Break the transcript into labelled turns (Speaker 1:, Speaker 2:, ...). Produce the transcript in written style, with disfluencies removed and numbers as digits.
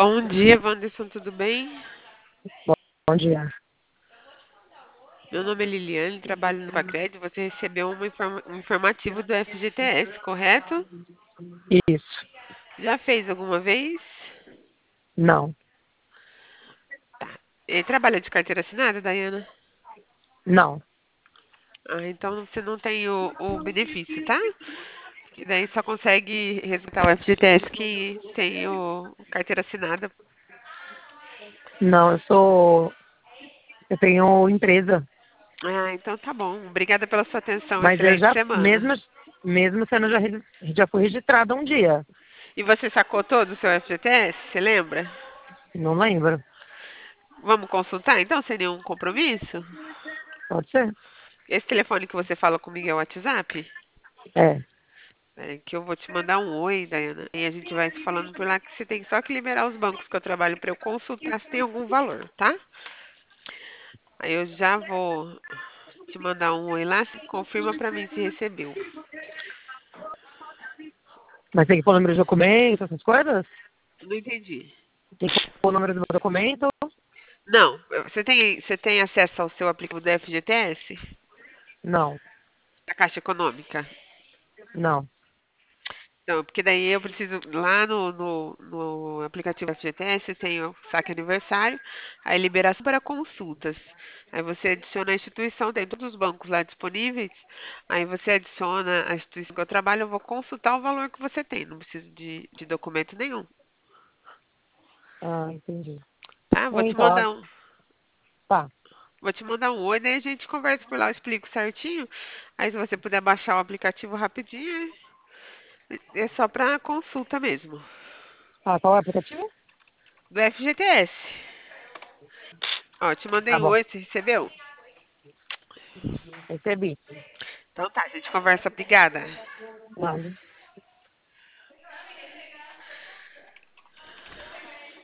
Speaker 1: Bom dia, Wanderson, tudo bem?
Speaker 2: Bom dia.
Speaker 1: Meu nome é Liliane, trabalho no Pacred. Você recebeu um informativo do FGTS, correto?
Speaker 2: Isso.
Speaker 1: Já fez alguma vez?
Speaker 2: Não.
Speaker 1: Trabalha de carteira assinada, Dayana?
Speaker 2: Não.
Speaker 1: Ah, então você não tem o benefício, tá? Que daí só consegue resgatar o FGTS que tem o carteira assinada.
Speaker 2: Não, eu tenho empresa,
Speaker 1: Ah, então tá bom. Obrigada pela sua atenção.
Speaker 2: mas eu
Speaker 1: Excelente
Speaker 2: já,
Speaker 1: semana.
Speaker 2: mesmo sendo já fui registrada um dia.
Speaker 1: E você sacou todo o seu FGTS? Você lembra?
Speaker 2: Não lembro.
Speaker 1: Vamos consultar então, sem nenhum compromisso?
Speaker 2: Pode ser?
Speaker 1: Esse telefone que você fala comigo é o WhatsApp?
Speaker 2: É.
Speaker 1: É que eu vou te mandar um oi, Dayana. E a gente vai se falando por lá que você tem só que liberar os bancos que eu trabalho para eu consultar se tem algum valor, tá? Aí eu já vou te mandar um oi lá, se confirma para mim se recebeu.
Speaker 2: Mas tem que pôr o número de documento, essas coisas?
Speaker 1: Não entendi.
Speaker 2: Tem que pôr o número do meu documento?
Speaker 1: Não, você tem acesso ao seu aplicativo da FGTS?
Speaker 2: Não.
Speaker 1: Da Caixa Econômica?
Speaker 2: Não.
Speaker 1: Então, porque daí eu preciso, lá no aplicativo FGTS, tem o saque aniversário, aí liberação para consultas. Aí você adiciona a instituição, tem todos os bancos lá disponíveis, aí você adiciona a instituição que eu trabalho, eu vou consultar o valor que você tem, não preciso de documento nenhum,
Speaker 2: Ah, entendi.
Speaker 1: tá?
Speaker 2: É, então, tá.
Speaker 1: Vou te mandar um oi, daí a gente conversa por lá, eu explico certinho. Aí se você puder baixar o aplicativo rapidinho, é só para consulta mesmo.
Speaker 2: Ah, qual é o aplicativo?
Speaker 1: Do FGTS. Ó, te
Speaker 2: Tá
Speaker 1: mandei um
Speaker 2: bom.
Speaker 1: oi, você recebeu?
Speaker 2: Recebi.
Speaker 1: Então tá, a gente conversa. Obrigada.
Speaker 2: Manda.